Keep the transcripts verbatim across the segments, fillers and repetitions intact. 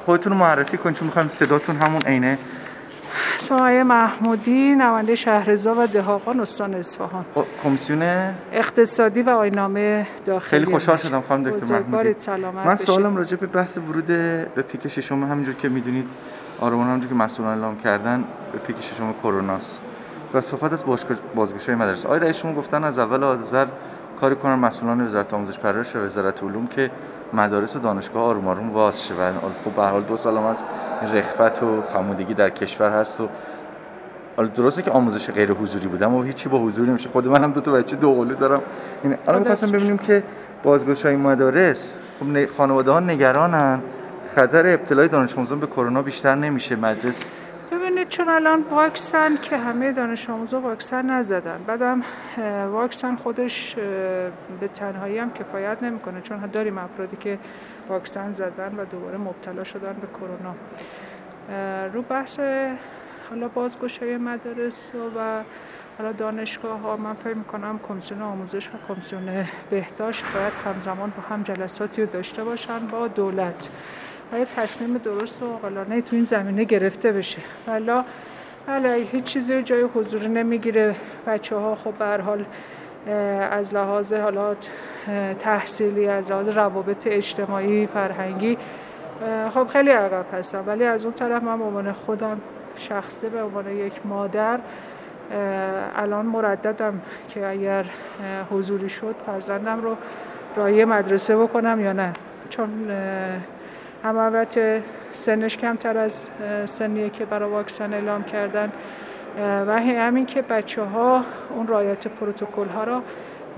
خودتون رو معرفی کنید چون می‌خوایم صداتون همون عینه. سایه محمودی، نماینده شهرضا و دهاقان استان اصفهان. کمیسیون اقتصادی و آیین‌نامه داخلی. خیلی خوشحال شدم خانم دکتر محمودی. من سوالم راجع به بحث ورود به پیک ششم، همونجور که می‌دونید آرمان همونجور که مسئولان اعلام کردن به پیک ششم کروناست و صحبت از بازگشایی مدارس. آقای رئیس شما گفتن از اول آذر کاری کنن مسئولان وزارت آموزش پرورش و وزارت علوم که مدارس و دانشگاه آروم آروم واز شه. خب به هر حال دو سال هم از رخوت و خمودگی در کشور هست و درسته که آموزش غیر حضوری بود اما هیچی با حضوری نمیشه. خود منم دو تا بچه دوقلو دارم. این الان می‌خواستم ببینیم که بازگشایی مدارس، خب خانواده‌ها نگرانن خطر ابتلای دانش آموزان به کرونا بیشتر نمیشه مدرسه. ببینید چون الان واکسن که همه دانش آموزا واکسن نزدن، بعدم واکسن خودش به تنهایی هم کفایت نمیکنه چون داریم افرادی که واکسن زدن و دوباره مبتلا شدن به کرونا. رو بحث حالا بازگشایی مدارس و حالا دانشگاه ها من فکر میکنم کمیسیون آموزش و کمیسیون بهداشت باید همزمان با هم جلساتی رو داشته باشن با دولت. باید تصمیم درست و عاقلانه تو این زمینه گرفته بشه. والا والا هیچ چیزی جای حضور نمیگیره. بچه‌ها خب به هر حال از لحاظ حالات تحصیلی، از لحاظ روابط اجتماعی، فرهنگی خب خیلی عقب هستن، ولی از اون طرف من به عنوان خودم شخصی به عنوان یک مادر الان مرددم که اگر حضوری شد فرزندم رو راهی مدرسه بکنم یا نه، چون هم البته سنش کمتر از سنیه که برای واکسن اعلام کردن و همین که بچه ها اون رعایت پروتکل ها را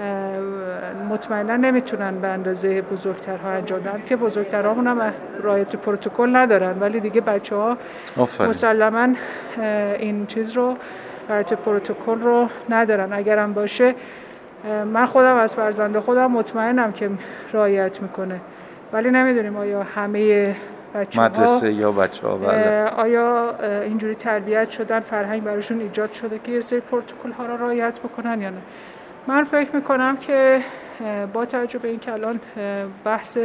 مطمئنا نمیتونن به اندازه بزرگترها انجام بدن که بزرگترهامون هم رعایت پروتکل ندارن، ولی دیگه بچه ها مسلما این چیز رو رعایت پروتکل رو ندارن. اگرم باشه من خودم از فرزند خودم مطمئنم که رعایت میکنه، ولی نمیدونیم آیا همه بچه‌ها مدرسه یا بچه‌ها بله آیا اینجوری تربیت شدن، فرهنگ براشون ایجاد شده که یه سری پروتکل ها رو رعایت بکنن یا نه. من فکر میکنم که با توجه به اینکه الان بحث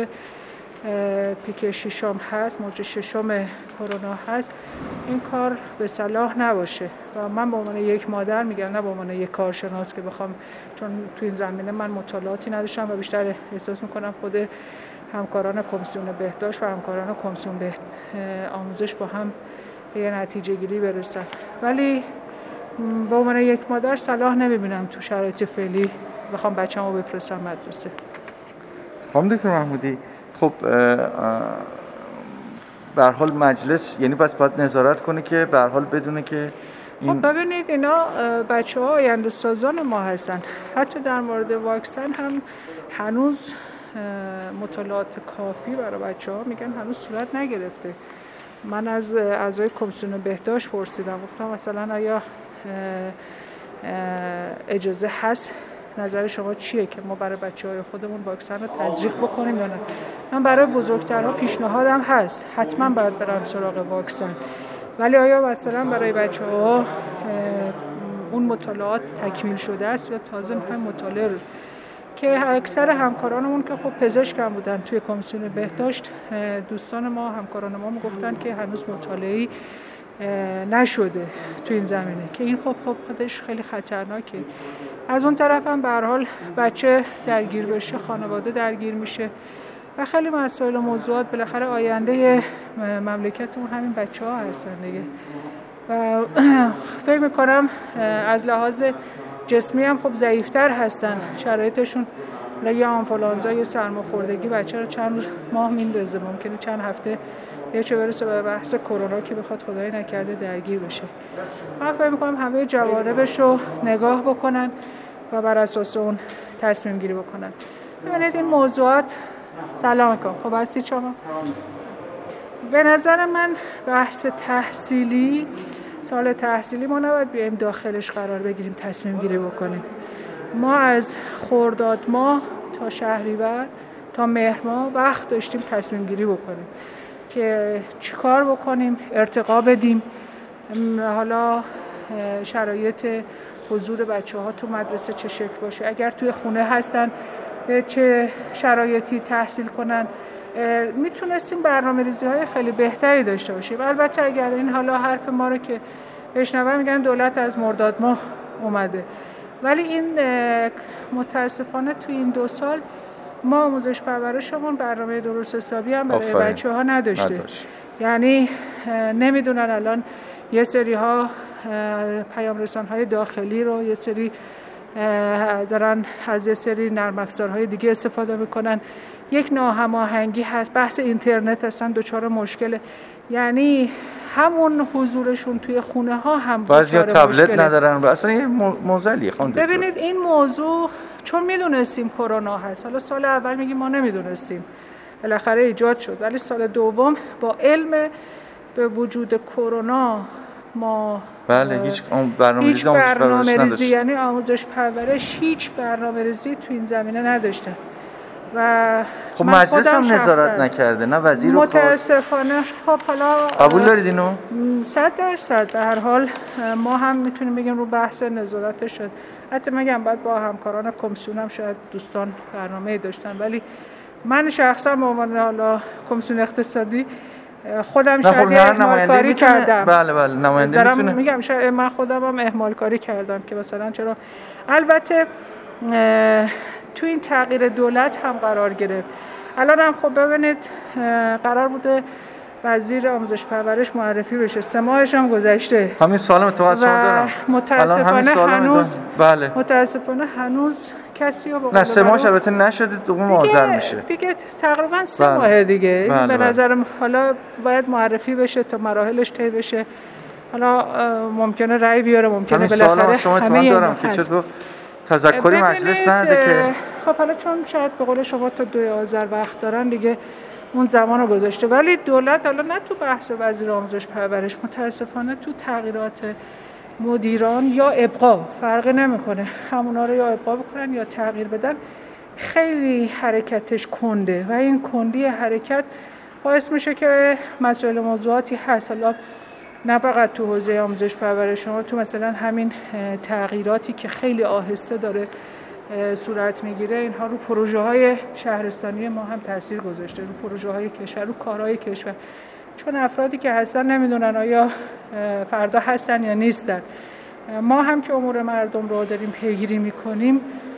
پیک ششم هست، موج ششم کرونا هست، این کار به صلاح نباشه و من به عنوان یک مادر میگم، نه به عنوان یک کارشناس که بخوام، چون تو این زمینه من مطالعاتی نداشتم و بیشتر احساس میکنم خود همکاران کمیسیون بهداشت و همکاران کمیسیون بهد... آموزش با هم به یه نتیجه گیری برسن، ولی به عنوان یک مادر صلاح نمیبینم تو شرایط فعلی بخوام بچه‌مو بفرستم مدرسه. خانم دکتر محمودی، خب به هر حال مجلس یعنی پس باید نظارت کنه که به هر حال بدونه که این... خب ببینید اینا بچه‌ها آینده سازان ما هستن. حتی در مورد واکسن هم هنوز مطالعات کافی برای بچه‌ها میگن هنوز صورت نگرفته. من از اعضای کمیسیون بهداشت پرسیدم، گفتم مثلا آیا اجازه هست، نظر شما چیه که ما برای بچه‌های خودمون واکسن رو تزریق بکنیم یا نه؟ من برای بزرگترها پیشنهادم هست حتما باید برم سراغ واکسن، ولی آیا مثلا برای بچه‌ها اون مطالعات تکمیل شده است یا تازه می‌خوایم مطالعه رو که اکثر همکارانمون که خب پزشک هم بودن توی کمیسیون بهداشت، دوستان ما همکاران ما میگفتن که هنوز مطالعه‌ای نشده تو این زمینه که این خب خب خودش خیلی خطرناکه. از اون طرف هم به هر حال بچه درگیر بشه، خانواده درگیر میشه و خیلی مسائل و موضوعات بالاخره آینده مملکتمون همین بچه‌ها هستن دیگه و فکر میکنم از لحاظ جسمی هم خب ضعیفتر هستن، شرایطشون یه آنفولانزا یا سرماخوردگی بچه رو چند ماه میندازه، ممکنه چند هفته یه چه برسه به بحث کرونا که بخواد خدای نکرده درگیر بشه. من فکر میکنم همه جوانبش رو نگاه بکنن و بر اساس اون تصمیم گیری بکنن. ببینید این موضوعات سلام کن خب هستی شما. به نظر من بحث تحصیلی، سال تحصیلی ما نباید بیایم داخلش قرار بگیریم تصمیم گیری بکنیم. ما از خرداد ماه تا شهریور تا مهر ماه وقت داشتیم تصمیم گیری بکنیم که چیکار بکنیم، ارتقا بدیم، حالا شرایط حضور بچه ها تو مدرسه چه شکل باشه، اگر توی خونه هستن به چه شرایطی تحصیل کنن میتونستیم برنامه ریزی های خیلی بهتری داشته باشیم. البته اگر این حالا حرف ما رو که بشنوم میگن دولت از مرداد ماه اومده، ولی این متاسفانه تو این دو سال ما آموزش پرورشمون برنامه درست حسابی هم برای بچه ها نداشته. نداشت. یعنی نمیدونن الان یه سری ها پیام رسان های داخلی رو، یه سری دارن از یه سری نرم افزارهای دیگه استفاده میکنن، یک ناهماهنگی هست، بحث اینترنت اصلا دچار مشکله. یعنی همون حضورشون توی خونه ها هم بعضیا تبلت ندارن و اصلا یه موزلی خونده. ببینید این موضوع چون میدونستیم کرونا هست، حالا سال اول میگیم ما نمیدونستیم، بالاخره ایجاد شد، ولی سال دوم با علم به وجود کرونا ما بله هیچ برنامه‌ریزی هیچ برنامه‌ریزی یعنی آموزش پرورش هیچ برنامه‌ریزی تو این زمینه نداشته و خب مجلس هم نظارت نکرده، نه وزیر و متاسفانه. خب حالا قبول دارید اینو؟ صد درصد به هر حال ما هم میتونیم بگیم رو بحث نظارت شد. حتی میگم بعد با همکاران کمیسیون هم شاید دوستان برنامه‌ای داشتن، ولی من شخصا به عنوان حالا کمیسیون اقتصادی خودم شاید اهمال کاری کردم. بله بله نماینده میتونه. میگم شاید من خودم هم اهمال کاری کردم که مثلا چرا. البته تو این تغییر دولت هم قرار گرفت. الان هم خب ببینید قرار بوده وزیر آموزش پرورش معرفی بشه، سه ماهش هم گذشته. همین سال متوسط دارم. متاسفانه هنوز بله. متاسفانه هنوز کسی رو نه سه ماهش البته نشده، دوم آذر میشه. دیگه تقریبا سه بله. ماه دیگه. بله به نظرم حالا باید معرفی بشه تا مراحلش طی بشه. حالا ممکنه رأی بیاره، ممکنه بالاخره شما همه دارم که چطور تذکری مجلس نده که خب حالا چون شاید به قول شما تا دوی آذر وقت دارن دیگه اون زمان رو گذاشته، ولی دولت حالا نه تو بحث وزیر آموزش پرورش، متاسفانه تو تغییرات مدیران یا ابقا فرقی نمیکنه، همونا رو یا ابقا بکنن یا تغییر بدن، خیلی حرکتش کنده و این کندی حرکت باعث میشه که مسائل موضوعاتی هست، حالا نه فقط تو حوزه آموزش پرورش، شما تو مثلا همین تغییراتی که خیلی آهسته داره صورت میگیره، اینها رو پروژه های شهرستانی ما هم تاثیر گذاشته، رو پروژه های کشور، رو کارهای کشور، چون افرادی که هستن نمیدونن آیا فردا هستن یا نیستن. ما هم که امور مردم رو داریم پیگیری میکنیم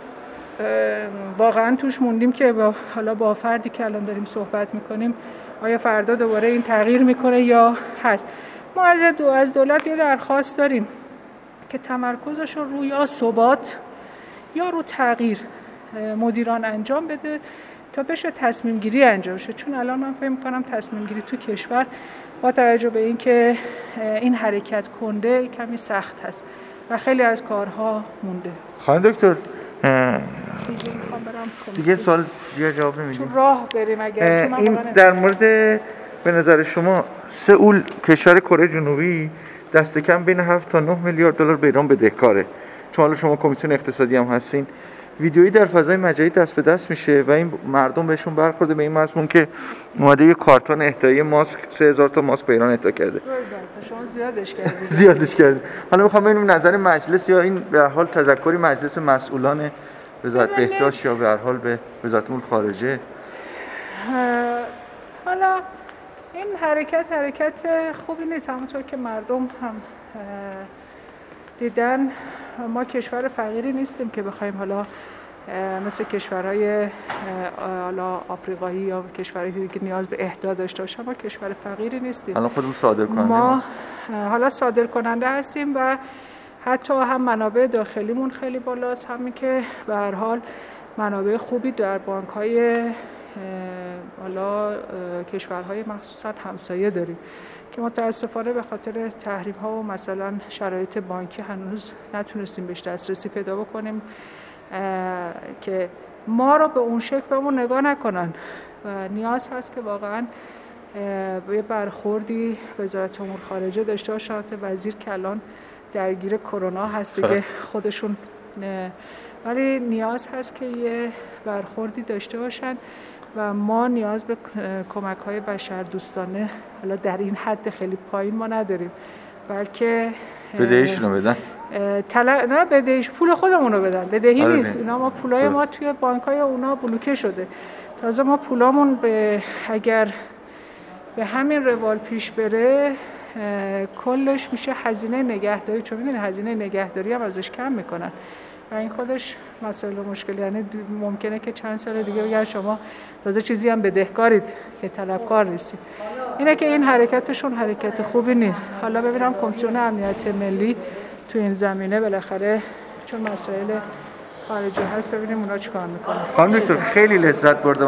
واقعا توش موندیم که با حالا با فردی که الان داریم صحبت میکنیم آیا فردا دوباره این تغییر میکنه یا هست. ما از دو از دولت یه درخواست داریم که تمرکزش رو روی یا ثبات یا رو تغییر مدیران انجام بده تا بشه تصمیم گیری انجام شه، چون الان من فکر می‌کنم تصمیم گیری تو کشور با توجه به اینکه این حرکت کنده کمی سخت هست و خیلی از کارها مونده. خانم دکتر دیگه سوال دیگه جواب نمیدیم. تو راه بریم اگر این در مورد به نظر شما سئول کشور کره جنوبی دست کم بین هفت تا نه میلیارد دلار به ایران بدهکاره، چون حالا شما کمیسیون اقتصادی هم هستین، ویدیویی در فضای مجازی دست به دست میشه و این مردم بهشون برخورده به این مضمون که اومده یه کارتون اهدایی ماسک سه هزار تا ماسک به ایران اهدا کرده. شما زیادش کردید. زیادش کردید. حالا میخوام ببینیم نظر مجلس یا این به هر حال تذکری مجلس مسئولان وزارت بهداشت یا به هر حال به وزارت امور خارجه. حالا این حرکت حرکت خوبی نیست، همونطور که مردم هم دیدن. ما کشور فقیری نیستیم که بخوایم حالا مثل کشورهای حالا آفریقایی یا کشورهایی که نیاز به اهدا داشته باشه، ما کشور فقیری نیستیم. الان خودمون صادر کننده ما حالا صادر کننده هستیم و حتی هم منابع داخلیمون خیلی بالاست، همین که به هر حال منابع خوبی در بانک‌های حالا کشورهای مخصوصا همسایه داریم که متاسفانه به خاطر تحریم‌ها و مثلا شرایط بانکی هنوز نتونستیم بهش دسترسی پیدا بکنیم که ما رو به اون شکل بهمون نگاه نکنن و نیاز هست که واقعا یه برخوردی وزارت امور خارجه داشته باشه. وزیر که الان درگیر کرونا هست دیگه خودشون، ولی نیاز هست که یه برخوردی داشته باشن و ما نیاز به کمک‌های بشردوستانه حالا در این حد خیلی پایین ما نداریم، بلکه بدهیشونو بدن. طلب نه بدهیش پول خودمون رو بدن، بدهی نیست. اینا ما پولای ما توی بانک‌های اونا بلوکه شده، تازه ما پولامون به اگر به همین روال پیش بره کلش میشه هزینه نگهداری، چون میدونی هزینه نگهداری هم ازش کم میکنن و این خودش مسئله و مشکل، یعنی ممکنه که چند سال دیگه بگن شما تازه چیزی هم بدهکارید که طلبکار نیستید. اینه که این حرکتشون حرکت خوبی نیست. حالا ببینم کمیسیون امنیت ملی تو این زمینه بالاخره چون مسائل خارجی هست ببینیم اونا چیکار میکنن. خانم دکتر خیلی لذت بردم